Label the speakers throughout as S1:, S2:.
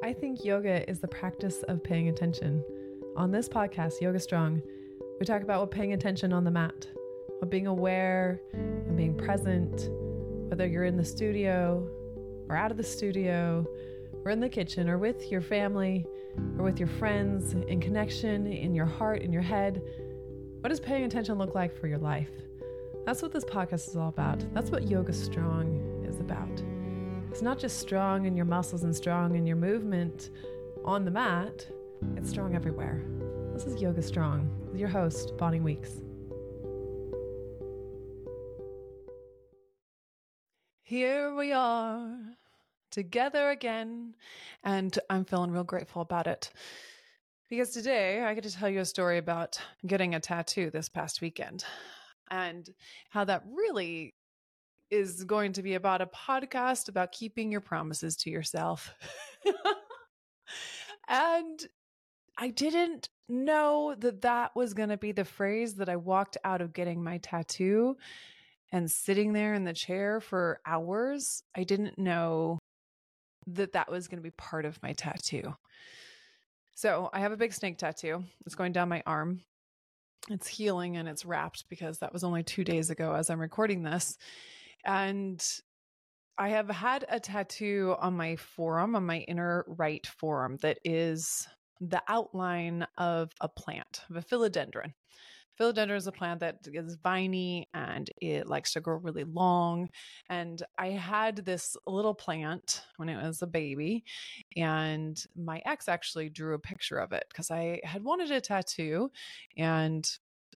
S1: I think yoga is the practice of paying attention. On this podcast, Yoga Strong, we talk about what paying attention on the mat, what being aware and being present, whether you're in the studio or out of the studio, or in the kitchen, or with your family, or with your friends, in connection, in your heart, in your head. What does paying attention look like for your life? That's what this podcast is all about. That's what Yoga Strong is about. It's not just strong in your muscles and strong in your movement on the mat. It's strong everywhere. This is Yoga Strong with your host, Bonnie Weeks. Here we are, together again, and I'm feeling real grateful about it. Because today I get to tell you a story about getting a tattoo this past weekend and how that really is going to be about a podcast about keeping your promises to yourself. And I didn't know that that was going to be the phrase that I walked out of getting my tattoo and sitting there in the chair for hours. I didn't know that that was going to be part of my tattoo. So I have a big snake tattoo. It's going down my arm. It's healing and it's wrapped because that was only 2 days ago as I'm recording this. And I have had a tattoo on my forearm, on my inner right forearm, that is the outline of a plant, of a philodendron. Philodendron is a plant that is viney and it likes to grow really long. And I had this little plant when it was a baby, and my ex actually drew a picture of it because I had wanted a tattoo, and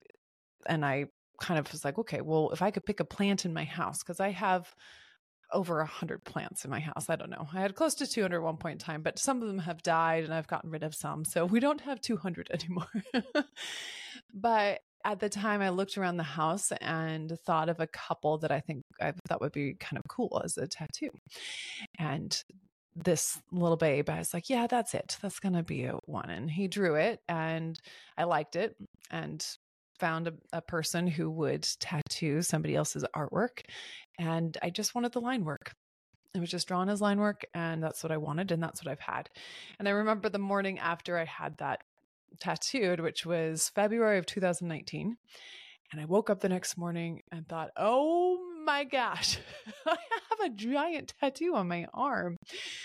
S1: I kind of was like, okay, well, if I could pick a plant in my house, because I have over 100 plants in my house. I don't know. I had close to 200 at one point in time, but some of them have died and I've gotten rid of some. So we don't have 200 anymore. But at the time I looked around the house and thought of a couple that I thought would be kind of cool as a tattoo. And this little babe, I was like, yeah, that's it. That's going to be a one. And he drew it and I liked it and found a person who would tattoo somebody else's artwork. And I just wanted the line work. It was just drawn as line work, and that's what I wanted, and that's what I've had. And I remember the morning after I had that tattooed, which was February of 2019. And I woke up the next morning and thought, oh my gosh, I have a giant tattoo on my arm.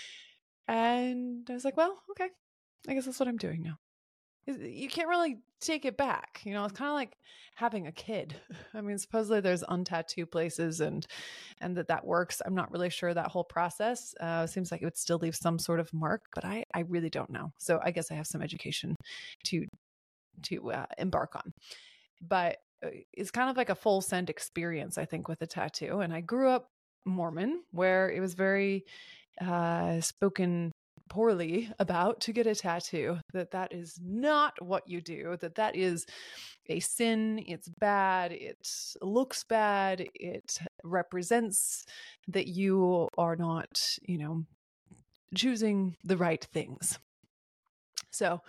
S1: And I was like, well, okay, I guess that's what I'm doing now. You can't really take it back. You know, it's kind of like having a kid. I mean, supposedly there's untattoo places and that works. I'm not really sure that whole process. Seems like it would still leave some sort of mark, but I really don't know. So I guess I have some education to embark on. But it's kind of like a full send experience, I think, with a tattoo. And I grew up Mormon, where it was very spoken poorly about to get a tattoo, that is not what you do, that is a sin, it's bad, it looks bad, it represents that you are not, choosing the right things. So,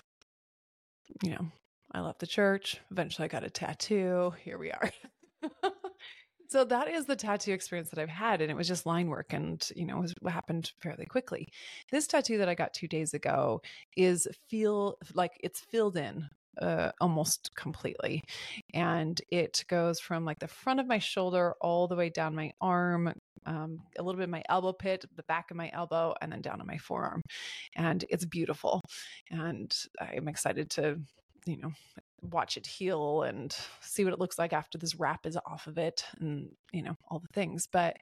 S1: I left the church, eventually I got a tattoo, here we are. So that is the tattoo experience that I've had. And it was just line work and, it happened fairly quickly. This tattoo that I got 2 days ago it's filled in almost completely. And it goes from like the front of my shoulder all the way down my arm, a little bit of my elbow pit, the back of my elbow, and then down on my forearm. And it's beautiful. And I'm excited to, watch it heal and see what it looks like after this wrap is off of it and, all the things. But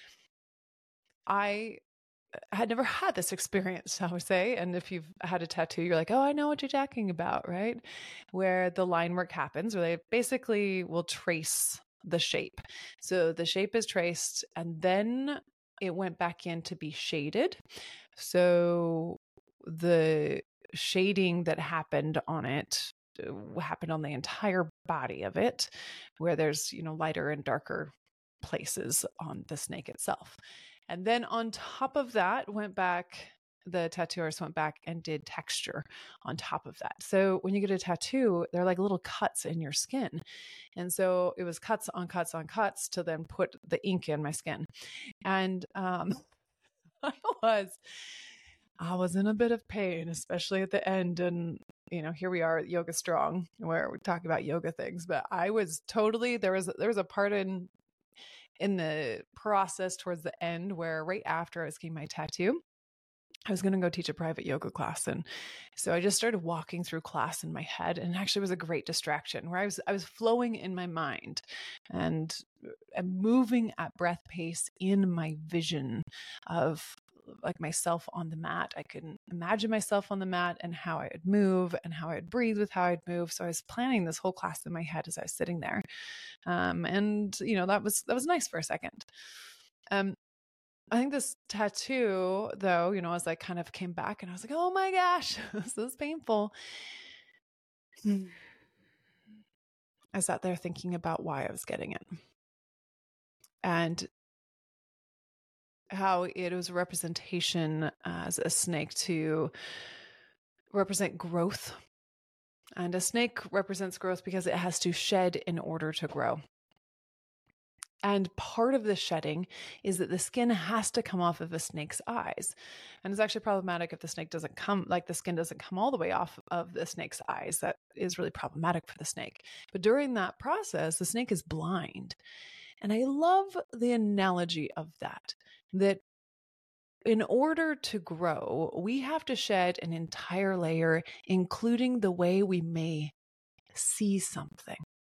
S1: I had never had this experience, I would say. And if you've had a tattoo, you're like, oh, I know what you're talking about, right? Where the line work happens, where they basically will trace the shape. So the shape is traced and then it went back in to be shaded. So the shading that happened on it happened on the entire body of it, where there's, lighter and darker places on the snake itself. And then on top of that the tattoo artist went back and did texture on top of that. So when you get a tattoo, they're like little cuts in your skin. And so it was cuts on cuts on cuts to then put the ink in my skin. And I I was in a bit of pain, especially at the end. And, here we are at Yoga Strong where we're talking about yoga things, but I was totally, there was a part in the process towards the end where right after I was getting my tattoo, I was going to go teach a private yoga class. And so I just started walking through class in my head, and actually was a great distraction where I was flowing in my mind and moving at breath pace in my vision of like myself on the mat. I could imagine myself on the mat and how I would move and how I would breathe with how I'd move. So I was planning this whole class in my head as I was sitting there. And that was nice for a second. I think this tattoo, though, as I kind of came back and I was like, oh my gosh, this is painful. I sat there thinking about why I was getting it and how it was a representation as a snake to represent growth. And a snake represents growth because it has to shed in order to grow. And part of the shedding is that the skin has to come off of a snake's eyes. And it's actually problematic if the snake doesn't come, like the skin doesn't come all the way off of the snake's eyes. That is really problematic for the snake. But during that process, the snake is blind. And I love the analogy of that in order to grow, we have to shed an entire layer, including the way we may see something.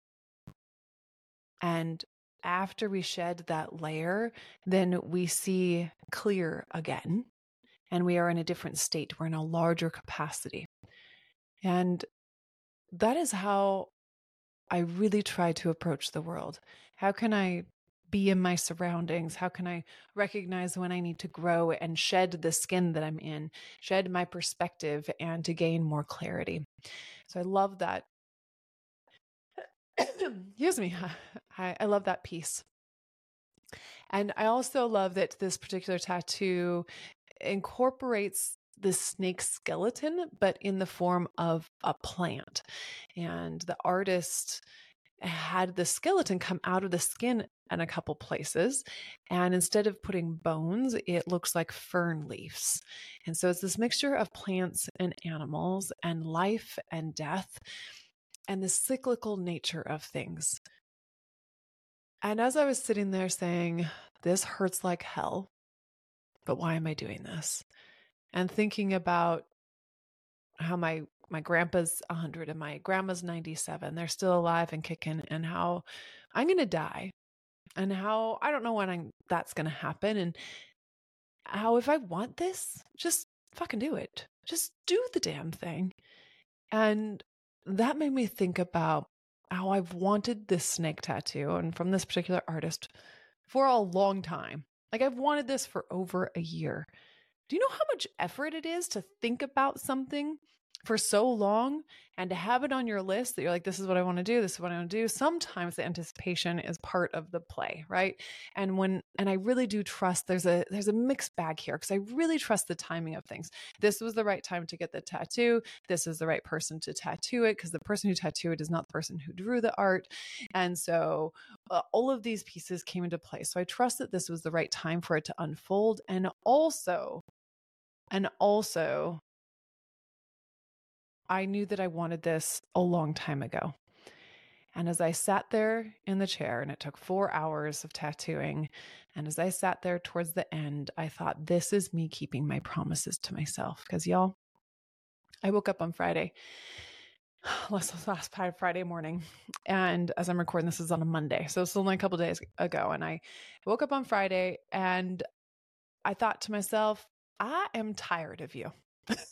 S1: And after we shed that layer, then we see clear again, and we are in a different state. We're in a larger capacity. And that is how I really try to approach the world. How can I be in my surroundings? How can I recognize when I need to grow and shed the skin that I'm in, shed my perspective, and to gain more clarity? So I love that. Excuse me. I love that piece. And I also love that this particular tattoo incorporates the snake skeleton, but in the form of a plant. And the artist had the skeleton come out of the skin in a couple places. And instead of putting bones, it looks like fern leaves. And so it's this mixture of plants and animals and life and death and the cyclical nature of things. And as I was sitting there saying, this hurts like hell, but why am I doing this? And thinking about how my grandpa's 100 and my grandma's 97, they're still alive and kicking, and how I'm going to die, and how I don't know when that's going to happen, and how if I want this, just fucking do it. Just do the damn thing. And that made me think about how I've wanted this snake tattoo, and from this particular artist, for a long time. Like I've wanted this for over a year. Do you know how much effort it is to think about something for so long and to have it on your list that you're like, this is what I want to do. This is what I want to do. Sometimes the anticipation is part of the play, right? And I really do trust there's a mixed bag here, because I really trust the timing of things. This was the right time to get the tattoo. This is the right person to tattoo it, because the person who tattooed it is not the person who drew the art. And so all of these pieces came into play. So I trust that this was the right time for it to unfold. And also, I knew that I wanted this a long time ago. And as I sat there in the chair, and it took 4 hours of tattooing, and as I sat there towards the end, I thought, this is me keeping my promises to myself. Because y'all, I woke up on Friday, last Friday morning, and as I'm recording, this is on a Monday, so it's only a couple days ago, and I woke up on Friday, and I thought to myself, I am tired of you.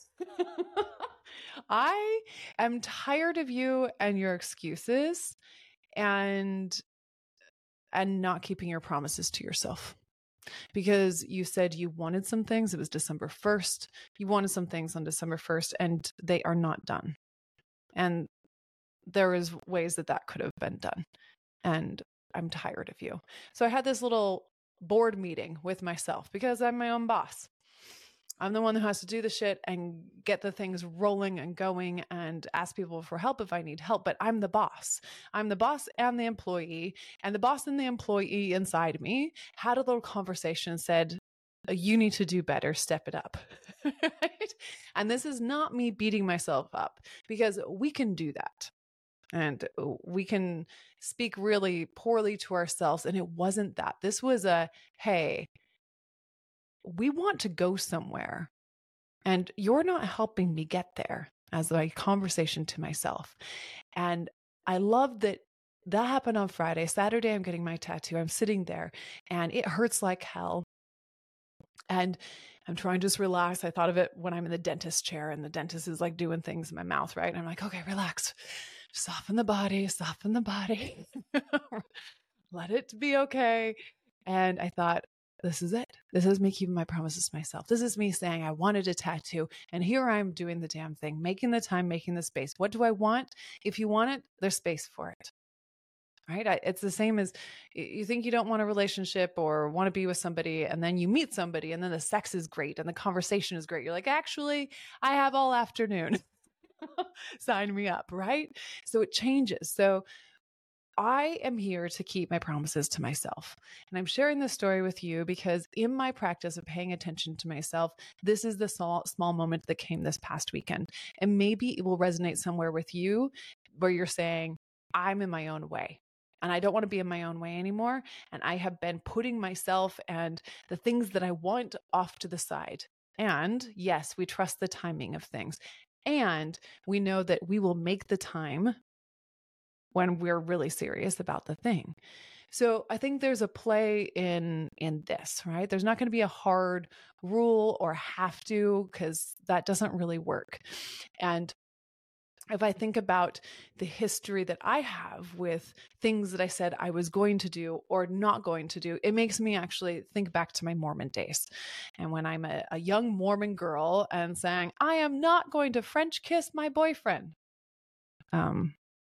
S1: I am tired of you and your excuses and not keeping your promises to yourself. Because you said you wanted some things. It was December 1st. You wanted some things on December 1st, and they are not done. And there is ways that could have been done. And I'm tired of you. So I had this little board meeting with myself, because I'm my own boss. I'm the one who has to do the shit and get the things rolling and going and ask people for help if I need help. But I'm the boss. I'm the boss and the employee. And the boss and the employee inside me had a little conversation and said, you need to do better. Step it up. Right? And this is not me beating myself up, because we can do that. And we can speak really poorly to ourselves. And it wasn't that. This was hey, we want to go somewhere, and you're not helping me get there, as a conversation to myself. And I love that happened on Friday. Saturday, I'm getting my tattoo. I'm sitting there and it hurts like hell. And I'm trying to just relax. I thought of it when I'm in the dentist chair and the dentist is like doing things in my mouth, right? And I'm like, okay, relax, soften the body, let it be okay. And I thought, this is it. This is me keeping my promises to myself. This is me saying I wanted a tattoo. And here I'm doing the damn thing, making the time, making the space. What do I want? If you want it, there's space for it. Right? It's the same as you think you don't want a relationship or want to be with somebody, and then you meet somebody, and then the sex is great and the conversation is great. You're like, actually, I have all afternoon. Sign me up, right? So it changes. So I am here to keep my promises to myself. And I'm sharing this story with you because in my practice of paying attention to myself, this is the small moment that came this past weekend. And maybe it will resonate somewhere with you where you're saying, I'm in my own way. And I don't want to be in my own way anymore. And I have been putting myself and the things that I want off to the side. And yes, we trust the timing of things. And we know that we will make the time when we're really serious about the thing. So I think there's a play in this, right? There's not going to be a hard rule or have to, because that doesn't really work. And if I think about the history that I have with things that I said I was going to do or not going to do, it makes me actually think back to my Mormon days. And when I'm a young Mormon girl and saying, I am not going to French kiss my boyfriend. Do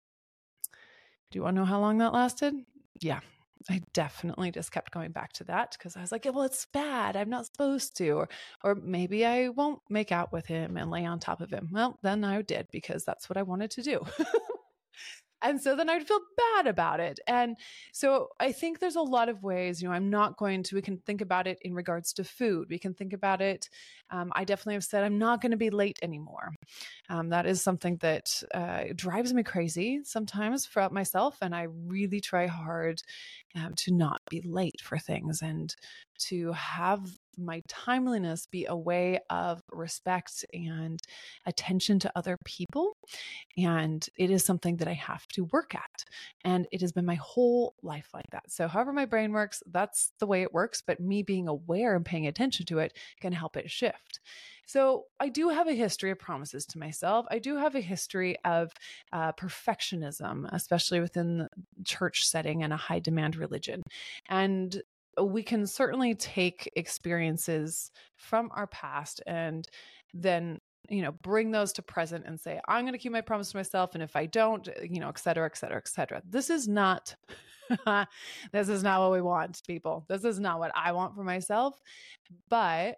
S1: you want to know how long that lasted? Yeah. I definitely just kept going back to that because I was like, well, it's bad. I'm not supposed to. Or maybe I won't make out with him and lay on top of him. Well, then I did because that's what I wanted to do. And so then I'd feel bad about it. And so I think there's a lot of ways, I'm not going to, we can think about it in regards to food. We can think about it. I definitely have said, I'm not going to be late anymore. That is something that drives me crazy sometimes for myself. And I really try hard to not be late for things and to have my timeliness be a way of respect and attention to other people. And it is something that I have to work at. And it has been my whole life like that. So however my brain works, that's the way it works. But me being aware and paying attention to it can help it shift. So I do have a history of promises to myself. I do have a history of perfectionism, especially within the church setting and a high demand religion. And we can certainly take experiences from our past and then bring those to present and say, I'm going to keep my promise to myself. And if I don't, et cetera, et cetera, et cetera. This is not what we want, people. This is not what I want for myself. But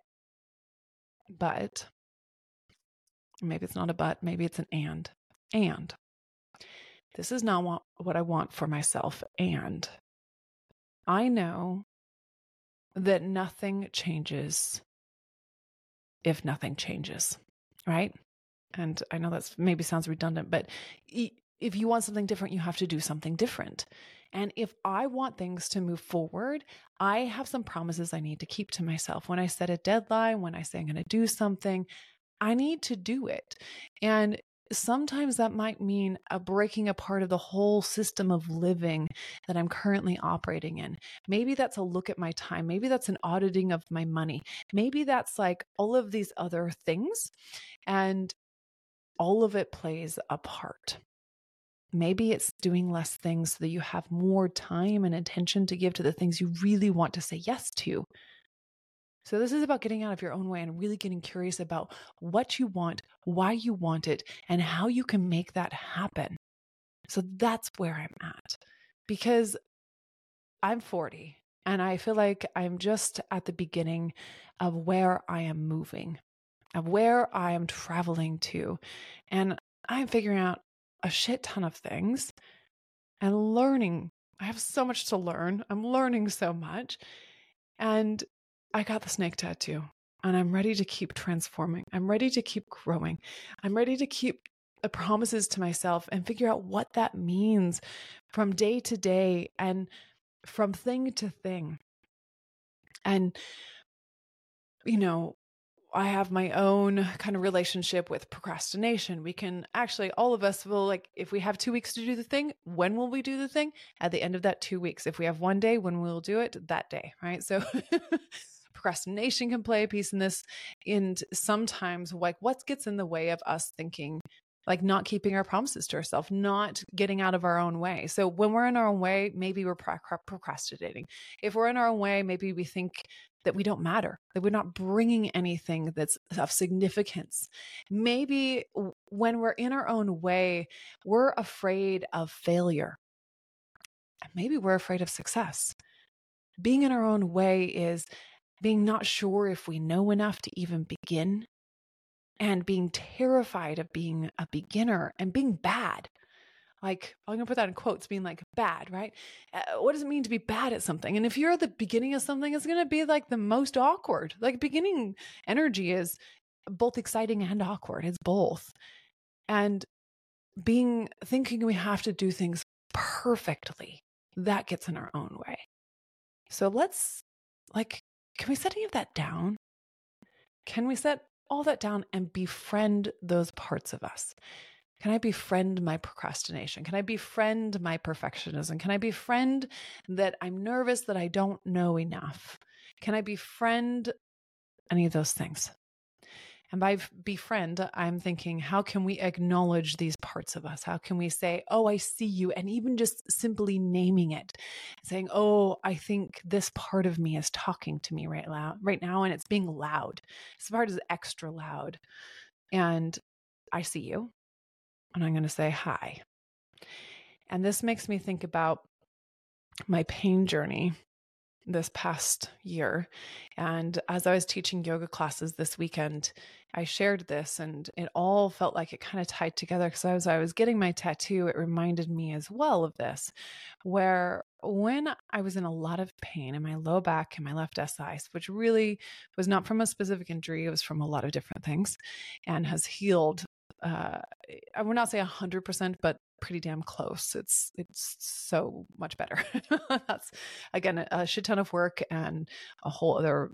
S1: maybe it's not a but, maybe it's an and this is not what I want for myself. And I know that nothing changes if nothing changes, right? And I know that's maybe sounds redundant, but if you want something different, you have to do something different. And if I want things to move forward, I have some promises I need to keep to myself. When I set a deadline, when I say I'm going to do something, I need to do it. And sometimes that might mean a breaking apart of the whole system of living that I'm currently operating in. Maybe that's a look at my time. Maybe that's an auditing of my money. Maybe that's like all of these other things. And all of it plays a part. Maybe it's doing less things so that you have more time and attention to give to the things you really want to say yes to. So this is about getting out of your own way and really getting curious about what you want, why you want it, and how you can make that happen. So that's where I'm at, because I'm 40 and I feel like I'm just at the beginning of where I am moving, of where I am traveling to. And I'm figuring out a shit ton of things and learning. I have so much to learn. I'm learning so much. And I got the snake tattoo. and I'm ready to keep transforming. I'm ready to keep growing. I'm ready to keep the promises to myself and figure out what that means from day to day and from thing to thing. And, I have my own kind of relationship with procrastination. We can actually, all of us will, like, if we have 2 weeks to do the thing, when will we do the thing? At the end of that 2 weeks. If we have 1 day, when we'll do it? That day, right? So procrastination can play a piece in this. And sometimes, like, what gets in the way of us thinking, like not keeping our promises to ourselves, not getting out of our own way. So when we're in our own way, maybe we're procrastinating. If we're in our own way, maybe we think that we don't matter, that we're not bringing anything that's of significance. Maybe when we're in our own way, we're afraid of failure. And maybe we're afraid of success. Being in our own way is being not sure if we know enough to even begin, and being terrified of being a beginner and being bad. Like, I'm going to put that in quotes, being like bad, right? What does it mean to be bad at something? And if you're at the beginning of something, it's going to be like the most awkward. Like, beginning energy is both exciting and awkward. It's both. And thinking we have to do things perfectly, that gets in our own way. So can we set any of that down? Can we set all that down and befriend those parts of us? Can I befriend my procrastination? Can I befriend my perfectionism? Can I befriend that I'm nervous, that I don't know enough? Can I befriend any of those things? And by befriend, I'm thinking, how can we acknowledge these parts of us? How can we say, oh, I see you? And even just simply naming it, saying, oh, I think this part of me is talking to me right now, and it's being loud. This part is extra loud. And I see you. And I'm going to say hi. And this makes me think about my pain journey this past year. And as I was teaching yoga classes this weekend, I shared this, and it all felt like it kind of tied together, because as I was getting my tattoo, it reminded me as well of this, where when I was in a lot of pain in my low back and my left SI, which really was not from a specific injury, it was from a lot of different things, and has healed. I would not say 100%, but pretty damn close. It's so much better. That's, again, a shit ton of work and a whole other,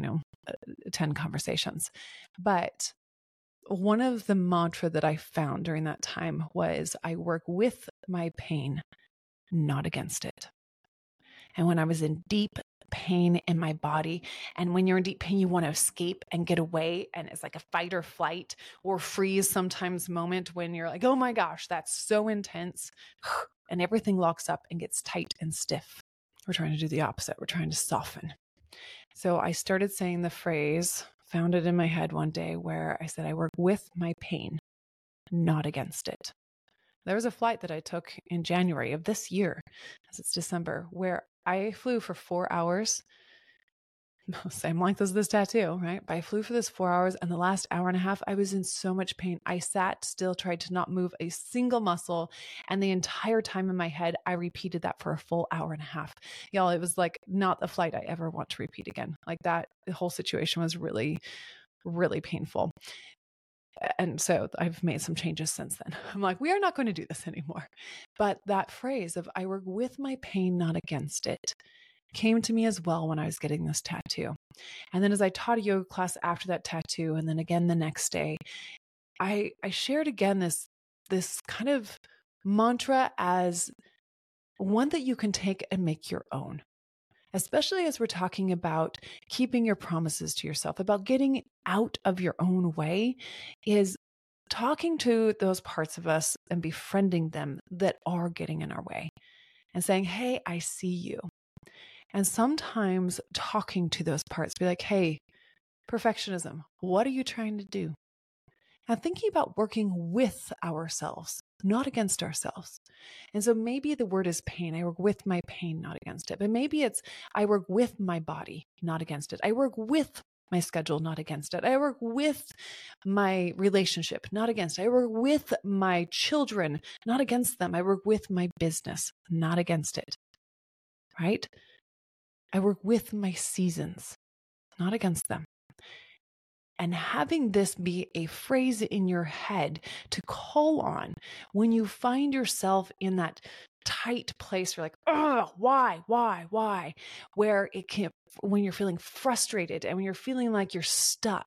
S1: 10 conversations. But one of the mantra that I found during that time was, I work with my pain, not against it. And when I was in deep pain in my body, and when you're in deep pain, you want to escape and get away, and it's like a fight or flight or freeze sometimes moment when you're like, oh my gosh, that's so intense, and everything locks up and gets tight and stiff. We're trying to do the opposite. We're trying to soften. So I started saying the phrase, found it in my head one day, where I said, I work with my pain, not against it. There was a flight that I took in January of this year, as it's December, where I flew for 4 hours, same length as this tattoo, right? But I flew for this 4 hours, and the last hour and a half, I was in so much pain. I sat still, tried to not move a single muscle. And the entire time in my head, I repeated that for a full hour and a half. Y'all, it was like not a flight I ever want to repeat again. Like that, the whole situation was really, really painful. And so I've made some changes since then. I'm like, we are not going to do this anymore. But that phrase of I work with my pain, not against it, came to me as well when I was getting this tattoo. And then as I taught a yoga class after that tattoo, and then again the next day, I shared again this kind of mantra as one that you can take and make your own. Especially as we're talking about keeping your promises to yourself, about getting out of your own way, is talking to those parts of us and befriending them that are getting in our way and saying, hey, I see you. And sometimes talking to those parts, be like, hey, perfectionism, what are you trying to do? And thinking about working with ourselves, not against ourselves. And so maybe the word is pain. I work with my pain, not against it. But maybe it's I work with my body, not against it. I work with my schedule, not against it. I work with my relationship, not against it. I work with my children, not against them. I work with my business, not against it. Right? I work with my seasons, not against them. And having this be a phrase in your head to call on when you find yourself in that tight place, you're like, oh, why? Where it can, when you're feeling frustrated and when you're feeling like you're stuck.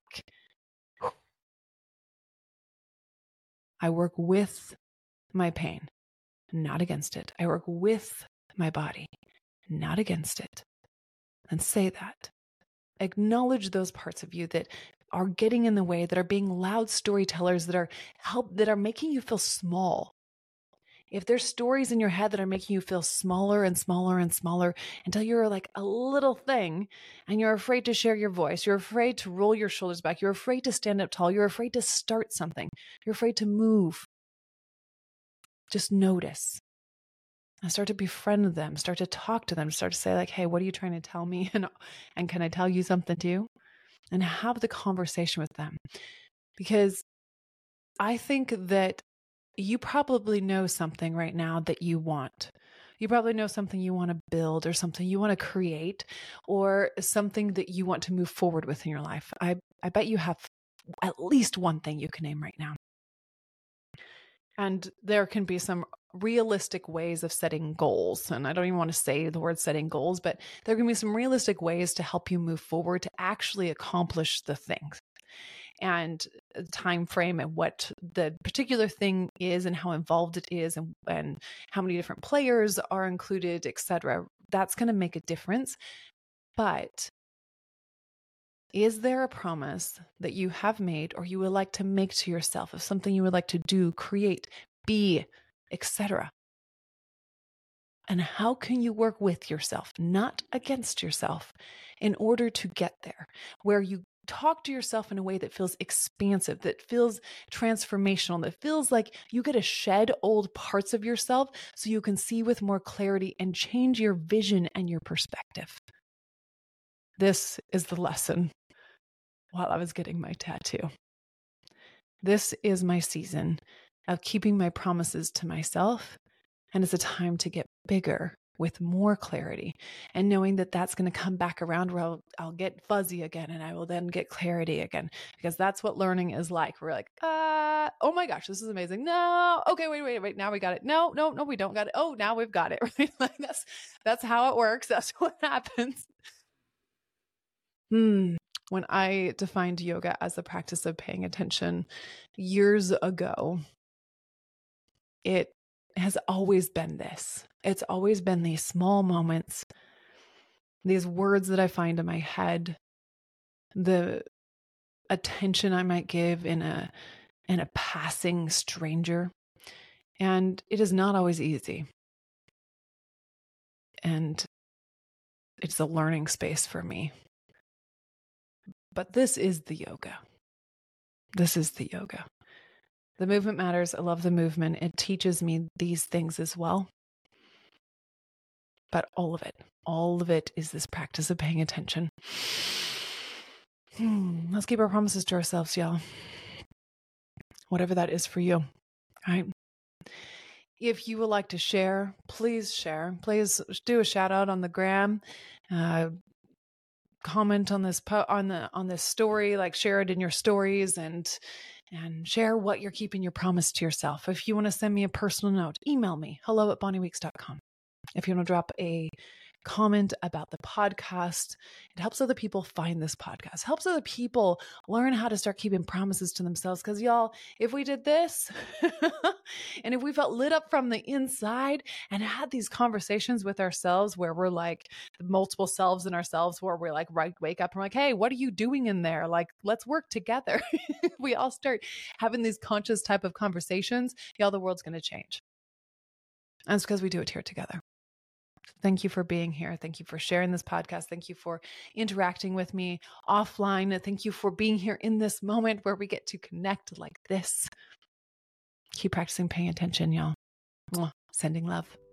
S1: I work with my pain, not against it. I work with my body, not against it. And say that. Acknowledge those parts of you that are getting in the way, that are being loud storytellers, that are making you feel small. If there's stories in your head that are making you feel smaller and smaller and smaller until you're like a little thing and you're afraid to share your voice, you're afraid to roll your shoulders back, you're afraid to stand up tall, you're afraid to start something, you're afraid to move, just notice. And start to befriend them, start to talk to them, start to say like, hey, what are you trying to tell me? And can I tell you something too? And have the conversation with them. Because I think that you probably know something right now that you want. You probably know something you want to build or something you want to create or something that you want to move forward with in your life. I bet you have at least one thing you can name right now. And there can be some realistic ways of setting goals. And I don't even want to say the word setting goals, but there can be some realistic ways to help you move forward to actually accomplish the things. And time frame and what the particular thing is and how involved it is and how many different players are included, etc. That's going to make a difference. But is there a promise that you have made or you would like to make to yourself of something you would like to do, create, be, etc.? And how can you work with yourself, not against yourself, in order to get there, where you talk to yourself in a way that feels expansive, that feels transformational, that feels like you get to shed old parts of yourself so you can see with more clarity and change your vision and your perspective. This is the lesson while I was getting my tattoo. This is my season of keeping my promises to myself, and it's a time to get bigger with more clarity and knowing that that's going to come back around where I'll get fuzzy again and I will then get clarity again, because that's what learning is like. We're like, oh my gosh, this is amazing. No, okay, wait. Now we got it. No, we don't got it. Oh, now we've got it. Right? Like that's how it works. That's what happens. When I defined yoga as the practice of paying attention years ago, it has always been this. It's always been these small moments, these words that I find in my head, the attention I might give in a passing stranger. And it is not always easy. And it's a learning space for me. But this is the yoga. This is the yoga. The movement matters. I love the movement. It teaches me these things as well. But all of it is this practice of paying attention. Let's keep our promises to ourselves, y'all. Whatever that is for you. All right. If you would like to share, please share. Please do a shout out on the gram. Comment on this on this story, like share it in your stories and share what you're keeping your promise to yourself. If you want to send me a personal note, email me, hello@bonnieweeks.com. If you want to drop a comment about the podcast, it helps other people find this podcast, helps other people learn how to start keeping promises to themselves. Because y'all, if we did this and if we felt lit up from the inside and had these conversations with ourselves where we're like multiple selves in ourselves, where we're like, right, wake up and we're like, hey, what are you doing in there? Like, let's work together. We all start having these conscious type of conversations, y'all, the world's going to change. And it's because we do it here together. Thank you for being here. Thank you for sharing this podcast. Thank you for interacting with me offline. Thank you for being here in this moment where we get to connect like this. Keep practicing paying attention, y'all. Sending love.